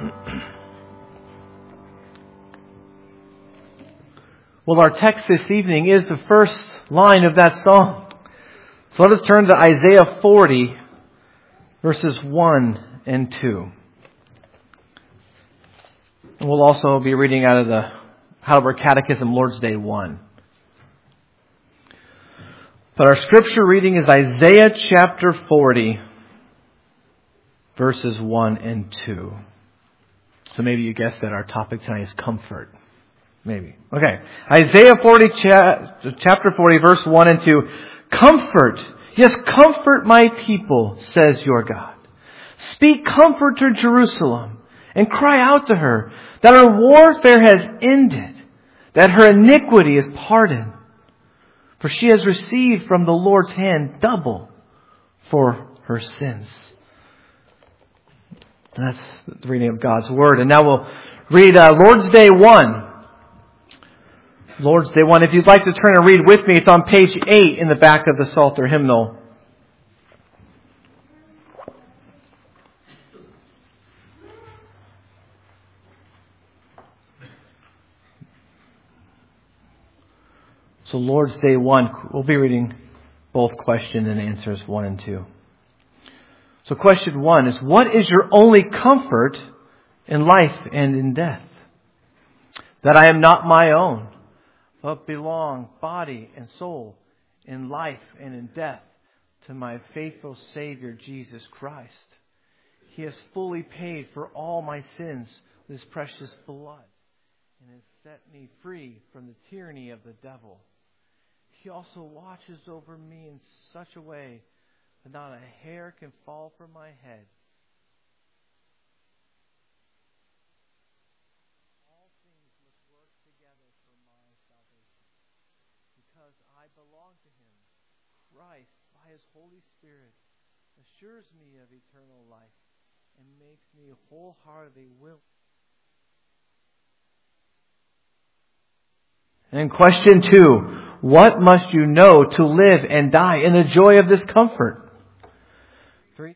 Well, our text this evening is the first line of that song. So let us turn to Isaiah 40, verses 1 and 2. And we'll also be reading out of the Heidelberg Catechism, Lord's Day 1. But our scripture reading is Isaiah chapter 40, verses 1 and 2. So maybe you guessed that our topic tonight is comfort. Maybe. Okay. Isaiah 40, chapter 40, verse 1 and 2. Comfort, yes, comfort my people, says your God. Speak comfort to Jerusalem and cry out to her that her warfare has ended, that her iniquity is pardoned. For she has received from the Lord's hand double for her sins. And that's the reading of God's Word. And now we'll read Lord's Day 1. Lord's Day 1. If you'd like to turn and read with me, it's on page 8 in the back of the Psalter hymnal. So Lord's Day 1, we'll be reading both question and answers 1 and 2. So question 1 is, what is your only comfort in life and in death? That I am not my own, but belong body and soul in life and in death to my faithful Savior Jesus Christ. He has fully paid for all my sins with His precious blood and has set me free from the tyranny of the devil. He also watches over me in such a way that not a hair can fall from my head. All things must work together for my salvation. Because I belong to Him, Christ, by His Holy Spirit, assures me of eternal life and makes me wholeheartedly willing. And question 2, what must you know to live and die in the joy of this comfort? 3.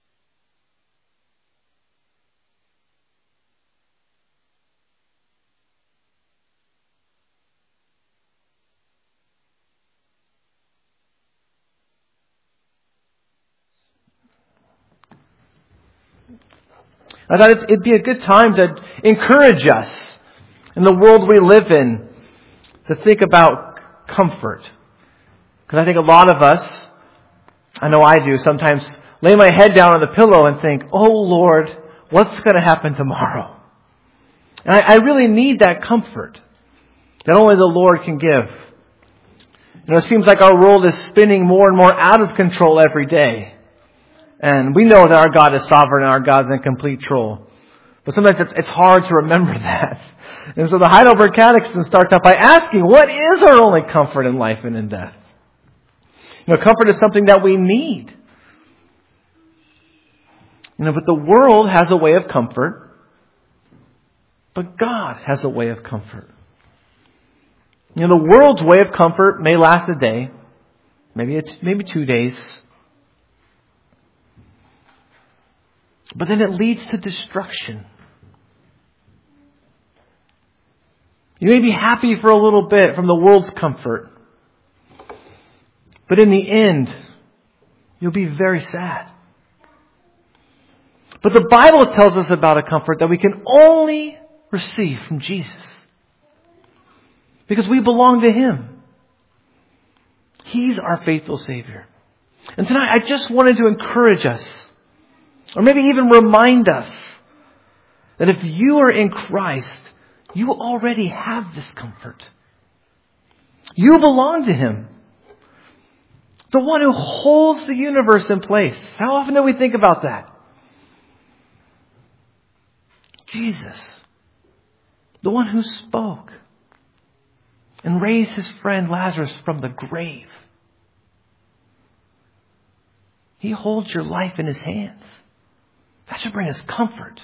I thought it'd be a good time to encourage us in the world we live in to think about comfort. Because I think a lot of us, I know I do, sometimes lay my head down on the pillow and think, oh Lord, what's going to happen tomorrow? And I really need that comfort that only the Lord can give. You know, it seems like our world is spinning more and more out of control every day. And we know that our God is sovereign and our God is in complete control. But sometimes it's hard to remember that. And so the Heidelberg Catechism starts out by asking, what is our only comfort in life and in death? You know, comfort is something that we need. You know, but the world has a way of comfort. But God has a way of comfort. You know, the world's way of comfort may last a day. Maybe 2 days. But then it leads to destruction. You may be happy for a little bit from the world's comfort. But in the end, you'll be very sad. But the Bible tells us about a comfort that we can only receive from Jesus. Because we belong to Him. He's our faithful Savior. And tonight I just wanted to encourage us, or maybe even remind us, that if you are in Christ, you already have this comfort. You belong to Him. The one who holds the universe in place. How often do we think about that? Jesus. The one who spoke and raised his friend Lazarus from the grave. He holds your life in His hands. That should bring us comfort.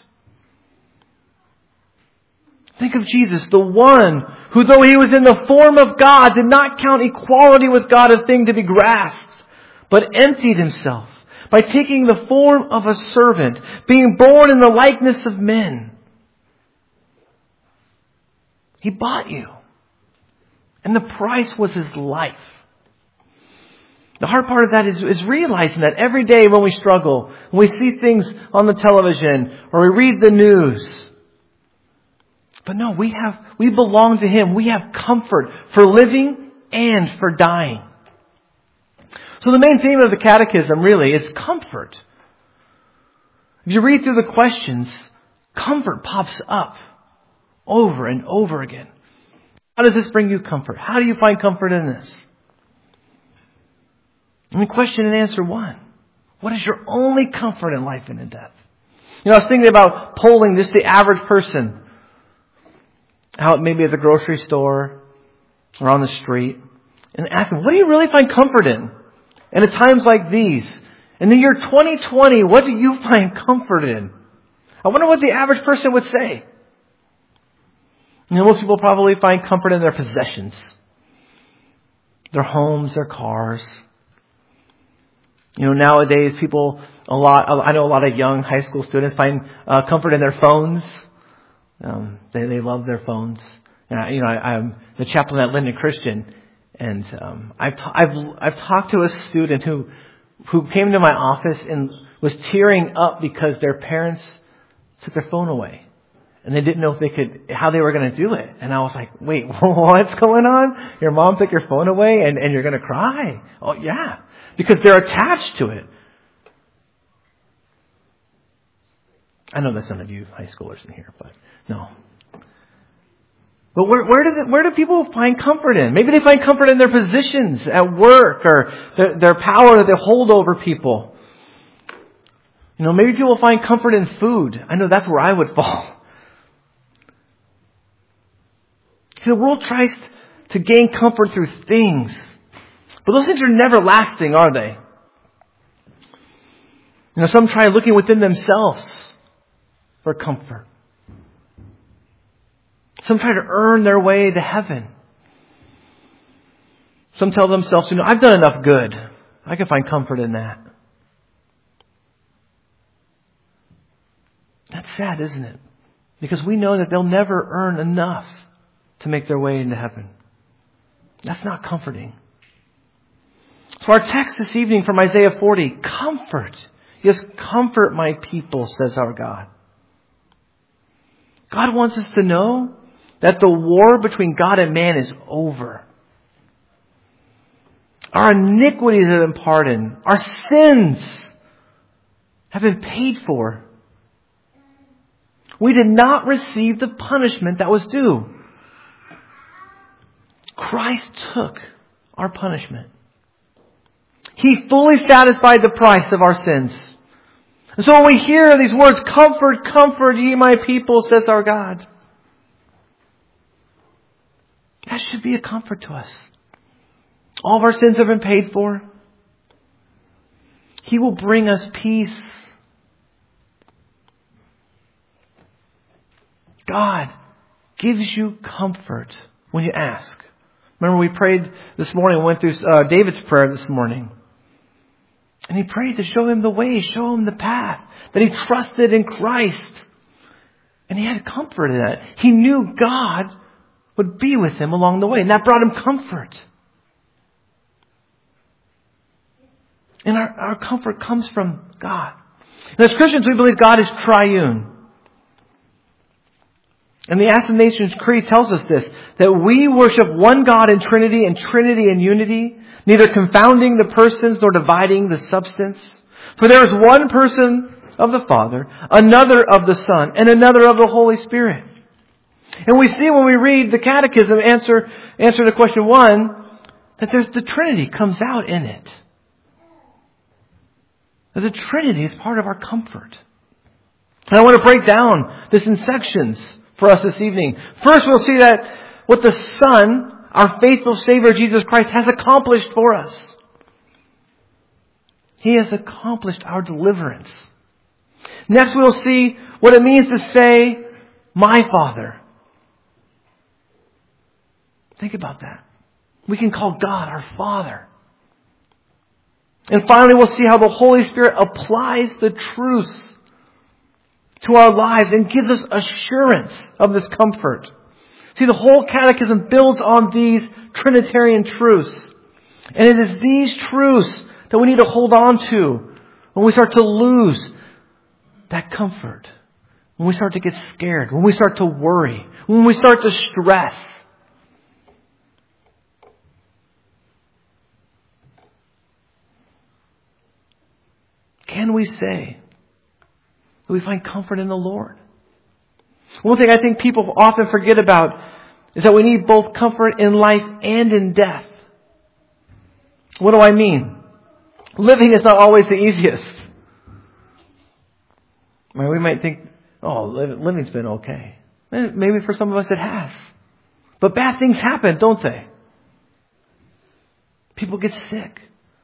Think of Jesus, the one who, though He was in the form of God, did not count equality with God a thing to be grasped, but emptied Himself by taking the form of a servant, being born in the likeness of men. He bought you. And the price was His life. The hard part of that is realizing that every day when we struggle, when we see things on the television or we read the news. But no, we belong to Him. We have comfort for living and for dying. So the main theme of the Catechism really is comfort. If you read through the questions, comfort pops up over and over again. How does this bring you comfort? How do you find comfort in this? And question and answer 1. What is your only comfort in life and in death? I was thinking about polling just the average person out maybe at the grocery store or on the street and asking, what do you really find comfort in? And at times like these, in the year 2020, what do you find comfort in? I wonder what the average person would say. Most people probably find comfort in their possessions, their homes, their cars. Nowadays I know a lot of young high school students find comfort in their phones. They love their phones. And I'm the chaplain at Linden Christian, and I've talked to a student who came to my office and was tearing up because their parents took their phone away, and they didn't know how they were going to do it. And I was like, wait, what's going on? Your mom took your phone away, and you're going to cry? Oh yeah, because they're attached to it. I know there's some of you high schoolers in here, but no. But where do people find comfort in? Maybe they find comfort in their positions at work or their power that they hold over people. Maybe people find comfort in food. I know that's where I would fall. See, the world tries to gain comfort through things. But those things are never lasting, are they? Some try looking within themselves for comfort. Some try to earn their way to heaven. Some tell themselves, I've done enough good. I can find comfort in that. That's sad, isn't it? Because we know that they'll never earn enough to make their way into heaven. That's not comforting. So our text this evening from Isaiah 40, comfort. Yes, comfort my people, says our God. God wants us to know that the war between God and man is over. Our iniquities have been pardoned. Our sins have been paid for. We did not receive the punishment that was due. Christ took our punishment. He fully satisfied the price of our sins. And so when we hear these words, comfort, comfort ye my people, says our God, that should be a comfort to us. All of our sins have been paid for. He will bring us peace. God gives you comfort when you ask. Remember we prayed this morning, we went through David's prayer this morning. And he prayed to show him the way, show him the path, that he trusted in Christ. And he had comfort in that. He knew God would be with him along the way, and that brought him comfort. And our comfort comes from God. And as Christians, we believe God is triune. And the Athanasian Creed tells us this, that we worship one God in Trinity and Trinity in unity, neither confounding the persons nor dividing the substance. For there is one person of the Father, another of the Son, and another of the Holy Spirit. And we see when we read the Catechism, answer to question 1, that the Trinity comes out in it. That the Trinity is part of our comfort. And I want to break down this in sections for us this evening. First, we'll see that what the Son, our faithful Savior Jesus Christ, has accomplished for us. He has accomplished our deliverance. Next, we'll see what it means to say, my Father. Think about that. We can call God our Father. And finally, we'll see how the Holy Spirit applies the truth to our lives and gives us assurance of this comfort. See, the whole catechism builds on these Trinitarian truths. And it is these truths that we need to hold on to when we start to lose that comfort. When we start to get scared. When we start to worry. When we start to stress. Can we say that we find comfort in the Lord? One thing I think people often forget about is that we need both comfort in life and in death. What do I mean? Living is not always the easiest. I mean, we might think, oh, living's been okay. Maybe for some of us it has. But bad things happen, don't they? People get sick.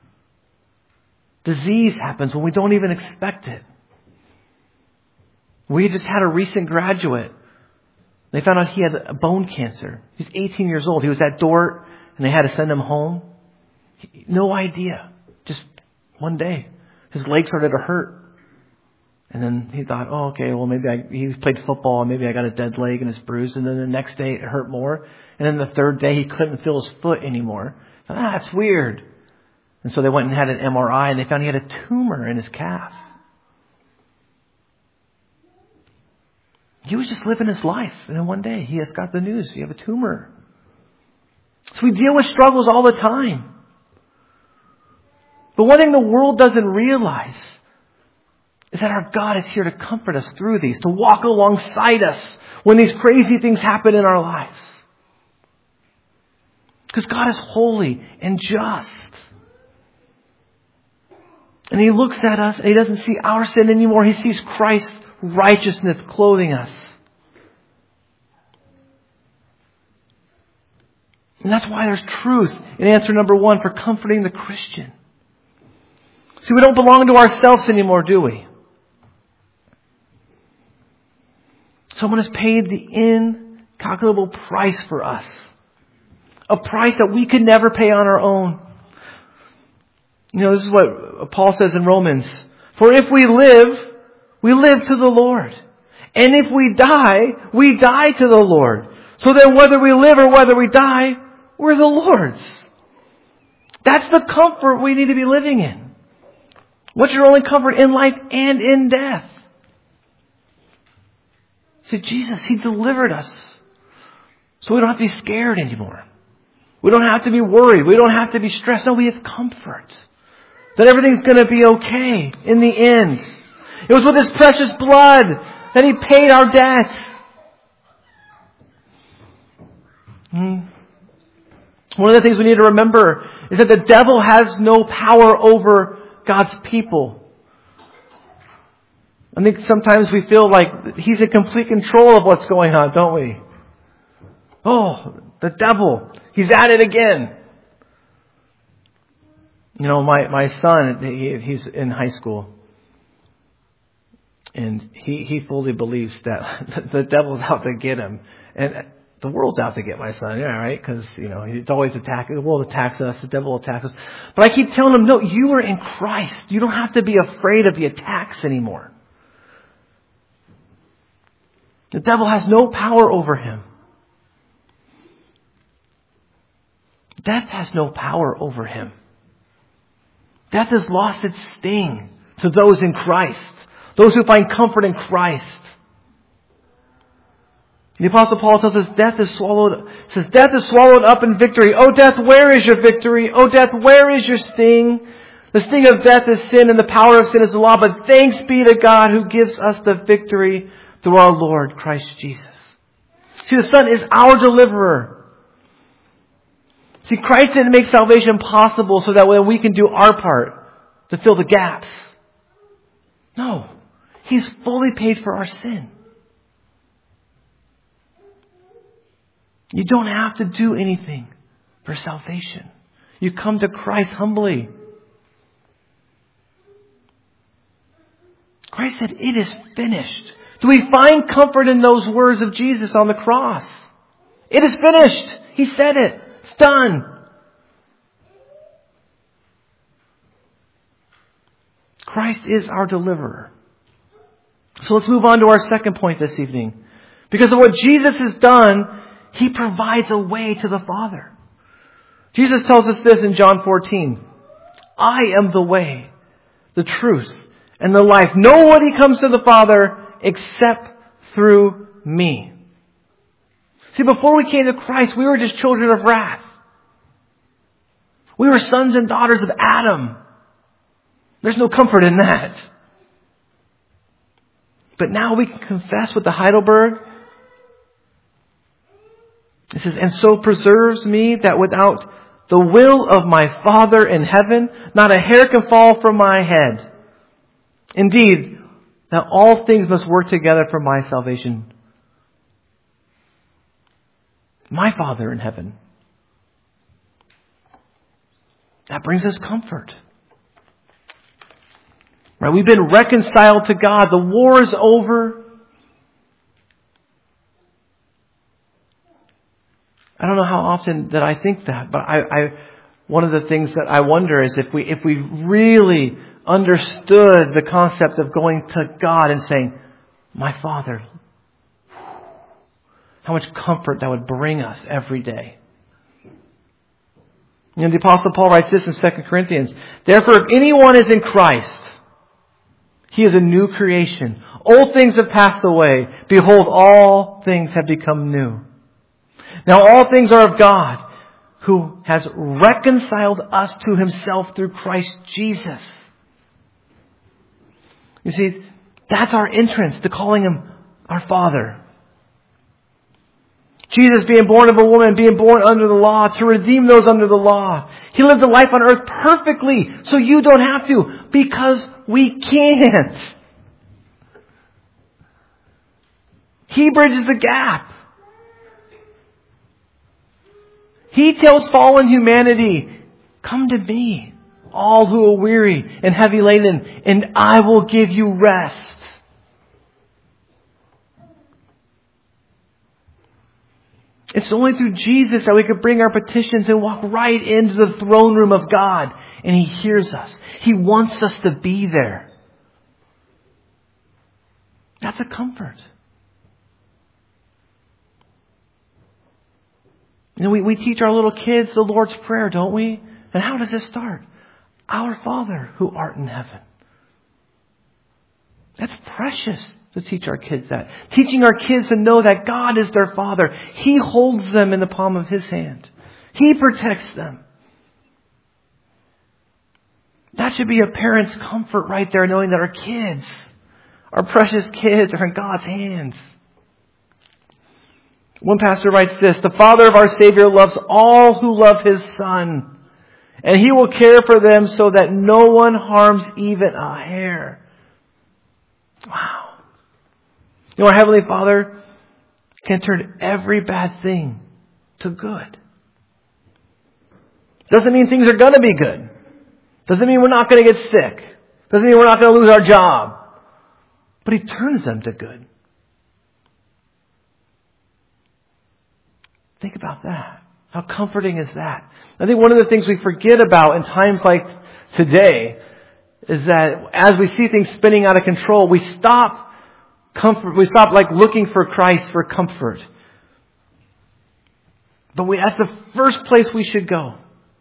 Disease happens when we don't even expect it. We just had a recent graduate. They found out he had a bone cancer. He's 18 years old. He was at Dort and they had to send him home. No idea. Just one day. His leg started to hurt. And then he thought, oh, okay, well, he played football and maybe I got a dead leg and it's bruised. And then the next day it hurt more. And then the third day he couldn't feel his foot anymore. That's weird. And so they went and had an MRI and they found he had a tumor in his calf. He was just living his life. And then one day he has got the news. You have a tumor. So we deal with struggles all the time. But one thing the world doesn't realize is that our God is here to comfort us through these, to walk alongside us when these crazy things happen in our lives. Because God is holy and just. And He looks at us and He doesn't see our sin anymore. He sees Christ's righteousness clothing us. And that's why there's truth in answer number 1 for comforting the Christian. See, we don't belong to ourselves anymore, do we? Someone has paid the incalculable price for us. A price that we could never pay on our own. You know, this is what Paul says in Romans. For if we live to the Lord. And if we die to the Lord. So then whether we live or whether we die, we're the Lord's. That's the comfort we need to be living in. What's your only comfort in life and in death? See, Jesus, He delivered us. So we don't have to be scared anymore. We don't have to be worried. We don't have to be stressed. No, we have comfort. That everything's going to be okay in the end. It was with His precious blood that He paid our debt. One of the things we need to remember is that the devil has no power over God's people. I think sometimes we feel like he's in complete control of what's going on, don't we? Oh, the devil. He's at it again. You know, my son, he's in high school. And he fully believes that the devil's out to get him. And the world's out to get my son, yeah, right? Because, you know, it's always attacking. The world attacks us. The devil attacks us. But I keep telling him, no, you are in Christ. You don't have to be afraid of the attacks anymore. The devil has no power over him. Death has no power over him. Death has lost its sting to those in Christ. Those who find comfort in Christ. The Apostle Paul tells us death is swallowed up in victory. O death, where is your victory? O death, where is your sting? The sting of death is sin and the power of sin is the law. But thanks be to God who gives us the victory through our Lord Christ Jesus. See, the Son is our deliverer. See, Christ didn't make salvation possible so that way we can do our part to fill the gaps. No. He's fully paid for our sin. You don't have to do anything for salvation. You come to Christ humbly. Christ said, it is finished. Do we find comfort in those words of Jesus on the cross? It is finished. He said it. It's done. Christ is our deliverer. So let's move on to our second point this evening. Because of what Jesus has done, He provides a way to the Father. Jesus tells us this in John 14. I am the way, the truth, and the life. Nobody comes to the Father except through me. See, before we came to Christ, we were just children of wrath. We were sons and daughters of Adam. There's no comfort in that. But now we can confess with the Heidelberg. It says, and so preserves me that without the will of my Father in heaven, not a hair can fall from my head. Indeed, that all things must work together for my salvation. My Father in heaven. That brings us comfort. Right? We've been reconciled to God. The war is over. I don't know how often that I think that, but one of the things that I wonder is if we really understood the concept of going to God and saying, my Father, how much comfort that would bring us every day. You know, the Apostle Paul writes this in 2 Corinthians. Therefore, if anyone is in Christ, he is a new creation. Old things have passed away. Behold, all things have become new. Now all things are of God, who has reconciled us to Himself through Christ Jesus. You see, that's our entrance to calling Him our Father. Jesus being born of a woman, being born under the law, to redeem those under the law. He lived a life on earth perfectly, so you don't have to, because we can't. He bridges the gap. He tells fallen humanity, come to me, all who are weary and heavy laden, and I will give you rest. It's only through Jesus that we can bring our petitions and walk right into the throne room of God. And He hears us. He wants us to be there. That's a comfort. You know, we teach our little kids the Lord's Prayer, don't we? And how does it start? Our Father who art in heaven. That's precious to teach our kids that. Teaching our kids to know that God is their Father. He holds them in the palm of His hand. He protects them. That should be a parent's comfort right there, knowing that our kids, our precious kids, are in God's hands. One pastor writes this, the Father of our Savior loves all who love His Son, and He will care for them so that no one harms even a hair. Wow. You know, our Heavenly Father can turn every bad thing to good. Doesn't mean things are going to be good. Doesn't mean we're not going to get sick. Doesn't mean we're not going to lose our job. But He turns them to good. Think about that. How comforting is that? I think one of the things we forget about in times like today is that as we see things spinning out of control, we stop looking for Christ for comfort. But that's the first place we should go.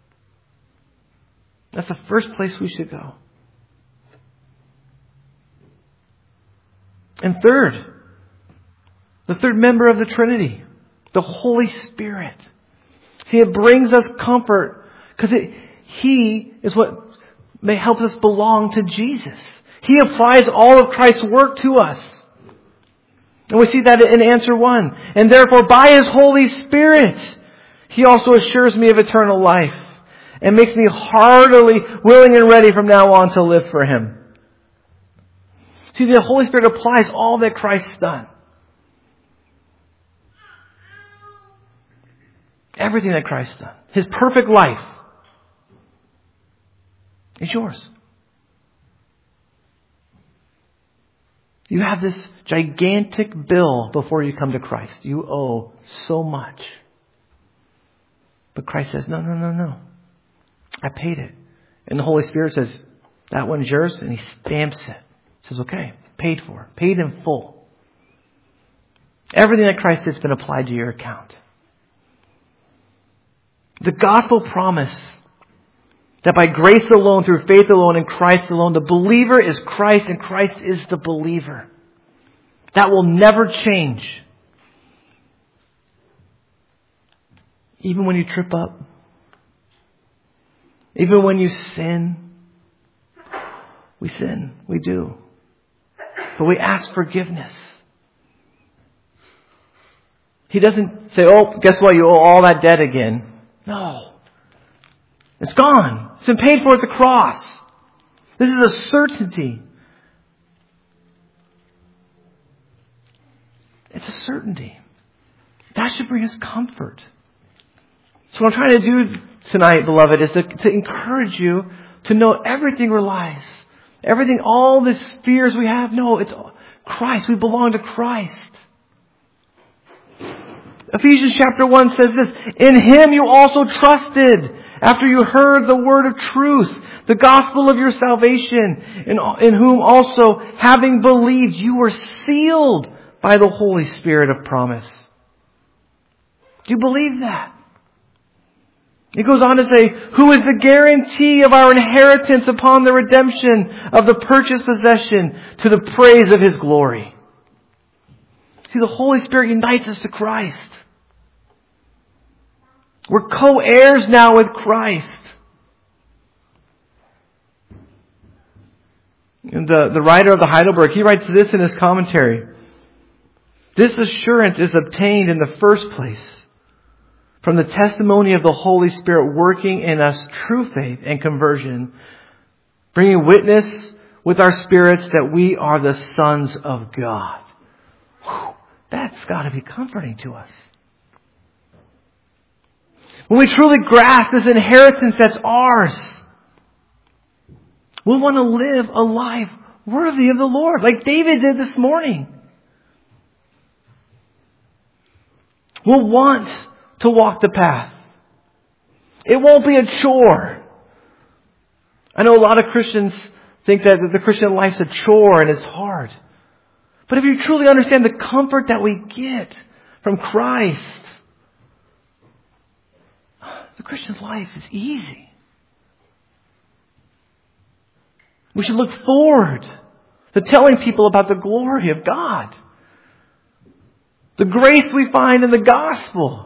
That's the first place we should go. And third, the third member of the Trinity, the Holy Spirit. See, it brings us comfort because He is what may help us belong to Jesus. He applies all of Christ's work to us. And we see that in answer 1. And therefore, by His Holy Spirit, He also assures me of eternal life and makes me heartily willing and ready from now on to live for Him. See, the Holy Spirit applies all that Christ's done. Everything that Christ's done. His perfect life is yours. You have this gigantic bill before you come to Christ. You owe so much. But Christ says, no. I paid it. And the Holy Spirit says, that one's yours. And He stamps it. Says, okay, paid for. Paid in full. Everything that Christ did has been applied to your account. The gospel promise that by grace alone, through faith alone, in Christ alone, the believer is Christ and Christ is the believer. That will never change. Even when you trip up. Even when you sin. We sin. We do. But we ask forgiveness. He doesn't say, oh, guess what? You owe all that debt again. No. It's gone. It's been paid for at the cross. This is a certainty. It's a certainty. That should bring us comfort. So what I'm trying to do tonight, beloved, is to encourage you to know everything relies. Everything, all these fears we have, no, it's Christ. We belong to Christ. Ephesians chapter 1 says this, in Him you also trusted after you heard the word of truth, the gospel of your salvation, in whom also, having believed, you were sealed by the Holy Spirit of promise. Do you believe that? It goes on to say, who is the guarantee of our inheritance upon the redemption of the purchased possession to the praise of His glory. See, the Holy Spirit unites us to Christ. We're co-heirs now with Christ. And the writer of the Heidelberg, he writes this in his commentary. This assurance is obtained in the first place from the testimony of the Holy Spirit working in us true faith and conversion, bringing witness with our spirits that we are the sons of God. Whew, that's got to be comforting to us. When we truly grasp this inheritance that's ours, we'll want to live a life worthy of the Lord, like David did this morning. We'll want to walk the path. It won't be a chore. I know a lot of Christians think that the Christian life's a chore and it's hard. But if you truly understand the comfort that we get from Christ, the Christian life is easy. We should look forward to telling people about the glory of God. The grace we find in the gospel.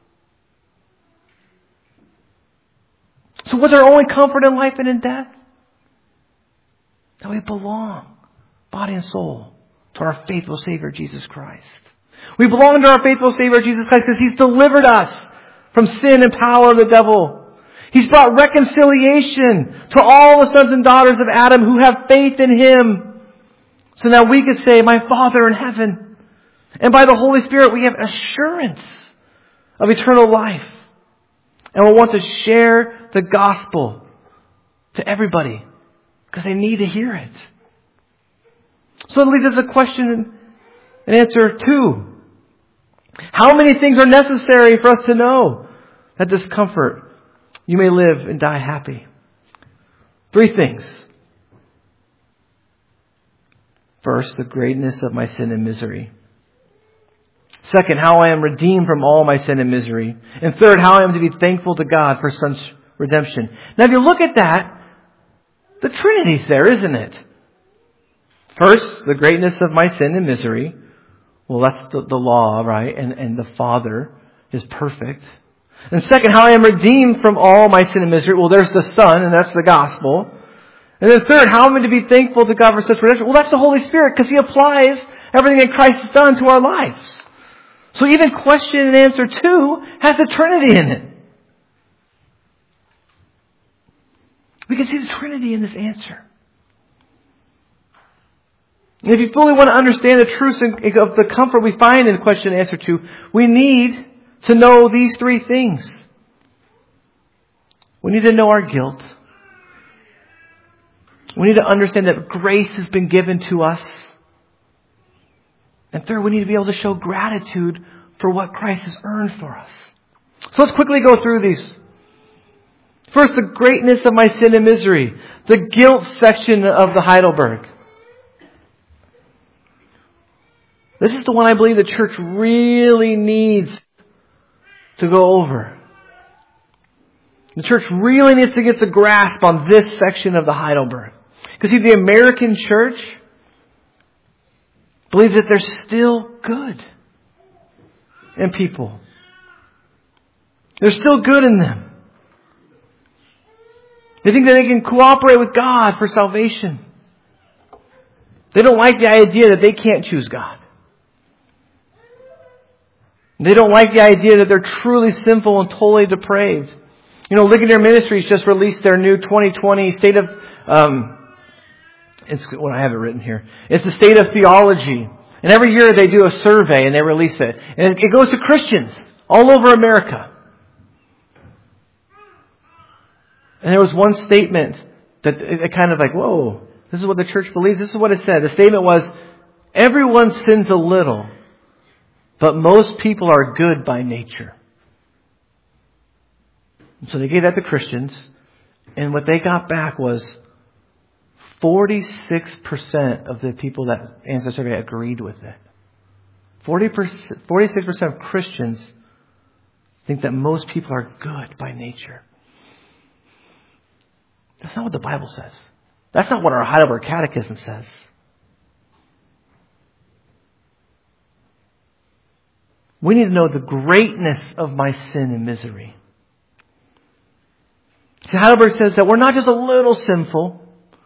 So what's our only comfort in life and in death? That we belong, body and soul, to our faithful Savior, Jesus Christ. We belong to our faithful Savior, Jesus Christ, because He's delivered us from sin and power of the devil. He's brought reconciliation to all the sons and daughters of Adam who have faith in Him. So now we can say, my Father in heaven. And by the Holy Spirit we have assurance of eternal life. And we'll want to share the gospel to everybody because they need to hear it. So it leads us a question and answer 2. How many things are necessary for us to know that this comfort you may live and die happy? 3 things. First, the greatness of my sin and misery. Second, how I am redeemed from all my sin and misery. And third, how I am to be thankful to God for such redemption. Now, if you look at that, the Trinity's there, isn't it? First, the greatness of my sin and misery. Well, that's the law, right? And the Father is perfect. And second, how I am redeemed from all my sin and misery. Well, there's the Son, and that's the gospel. And then third, how am I to be thankful to God for such redemption? Well, that's the Holy Spirit, because He applies everything that Christ has done to our lives. So even question and answer 2 has the Trinity in it. We can see the Trinity in this answer. And if you fully want to understand the truth of the comfort we find in question and answer 2, we need to know these 3 things. We need to know our guilt. We need to understand that grace has been given to us. And third, we need to be able to show gratitude for what Christ has earned for us. So let's quickly go through these. First, the greatness of my sin and misery. The guilt section of the Heidelberg. This is the one I believe the church really needs to go over. The church really needs to get a grasp on this section of the Heidelberg. Because see, the American church believes that there's still good in people. There's still good in them. They think that they can cooperate with God for salvation. They don't like the idea that they can't choose God. They don't like the idea that they're truly sinful and totally depraved. You know, Ligonier Ministries just released their new 2020 state of, I have it written here. It's the state of theology. And every year they do a survey and they release it. And it goes to Christians all over America. And there was one statement that it kind of like, whoa, this is what the church believes. This is what it said. The statement was, everyone sins a little, but most people are good by nature. So they gave that to Christians, and what they got back was 46% of the people that answered the survey agreed with it. 46% of Christians think that most people are good by nature. That's not what the Bible says. That's not what our Heidelberg Catechism says. We need to know the greatness of my sin and misery. See, Heidelberg says that we're not just a little sinful.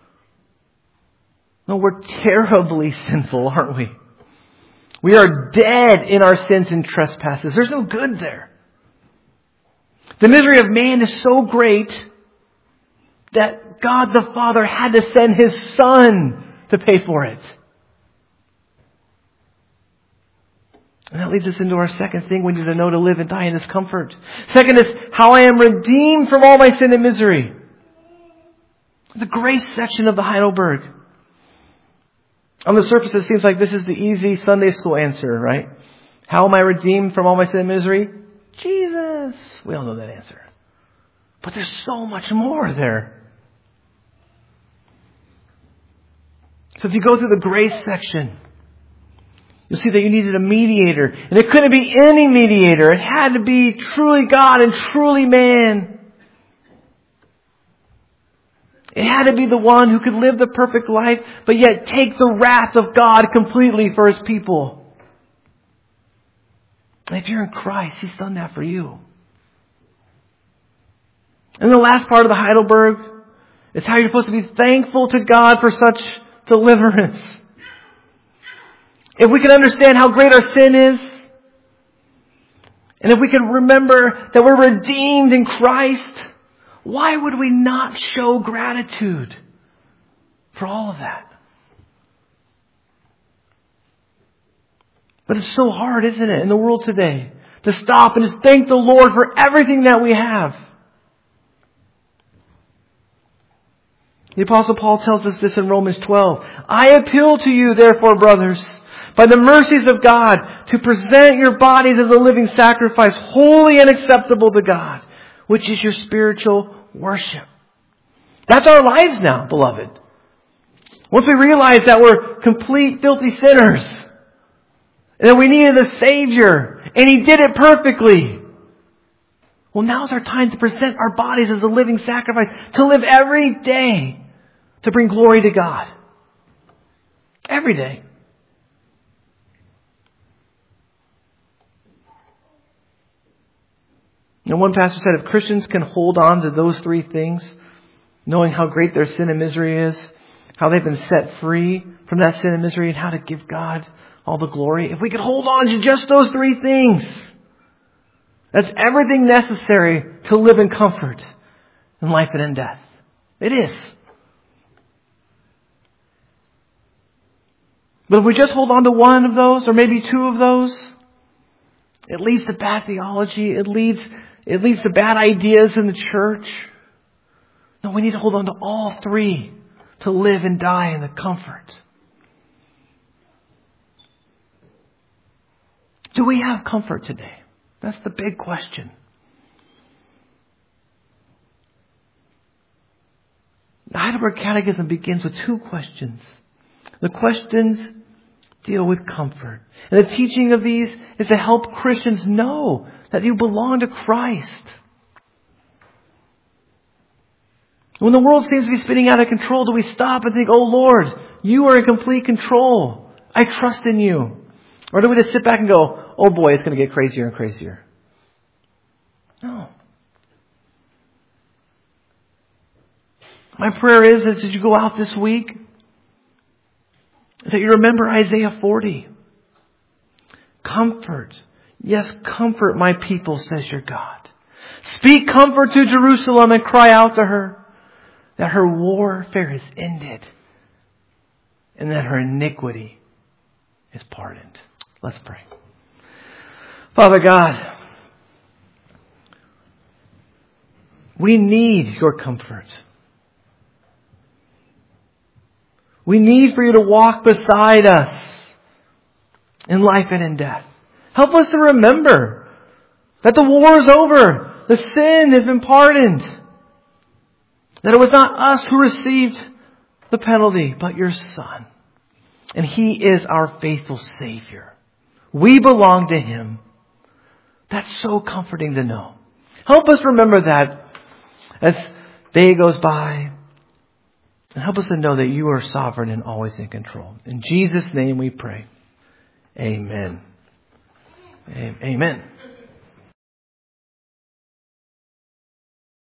No, we're terribly sinful, aren't we? We are dead in our sins and trespasses. There's no good there. The misery of man is so great that God the Father had to send His Son to pay for it. And that leads us into our second thing we need to know to live and die in this comfort. Second is how I am redeemed from all my sin and misery. The grace section of the Heidelberg. On the surface it seems like this is the easy Sunday school answer, right? How am I redeemed from all my sin and misery? Jesus. We all know that answer. But there's so much more there. So if you go through the grace section, you'll see that you needed a mediator. And it couldn't be any mediator. It had to be truly God and truly man. It had to be the one who could live the perfect life, but yet take the wrath of God completely for His people. And if you're in Christ, He's done that for you. And the last part of the Heidelberg is how you're supposed to be thankful to God for such deliverance. If we can understand how great our sin is, and if we can remember that we're redeemed in Christ, why would we not show gratitude for all of that? But it's so hard, isn't it, in the world today, to stop and just thank the Lord for everything that we have. The Apostle Paul tells us this in Romans 12. I appeal to you, therefore, brothers, by the mercies of God, to present your bodies as a living sacrifice, holy and acceptable to God, which is your spiritual worship. That's our lives now, beloved. Once we realize that we're complete filthy sinners, and that we needed a Savior, and He did it perfectly, well, now's our time to present our bodies as a living sacrifice, to live every day to bring glory to God. Every day. And one pastor said, if Christians can hold on to those three things, knowing how great their sin and misery is, how they've been set free from that sin and misery, and how to give God all the glory, if we could hold on to just those three things, that's everything necessary to live in comfort in life and in death. It is. But if we just hold on to one of those, or maybe two of those, it leads to bad theology. It leads to bad ideas in the church. No, we need to hold on to all three to live and die in the comfort. Do we have comfort today? That's the big question. The Heidelberg Catechism begins with two questions. The questions deal with comfort. And the teaching of these is to help Christians know that you belong to Christ. When the world seems to be spinning out of control, do we stop and think, oh Lord, you are in complete control. I trust in you. Or do we just sit back and go, oh boy, it's going to get crazier and crazier? No. My prayer is as you go out this week, is that you remember Isaiah 40. Comfort. Yes, comfort my people, says your God. Speak comfort to Jerusalem and cry out to her that her warfare is ended and that her iniquity is pardoned. Let's pray. Father God, we need your comfort. We need for you to walk beside us in life and in death. Help us to remember that the war is over. The sin has been pardoned. That it was not us who received the penalty, but your Son. And He is our faithful Savior. We belong to Him. That's so comforting to know. Help us remember that as day goes by. And help us to know that you are sovereign and always in control. In Jesus' name we pray. Amen. Amen.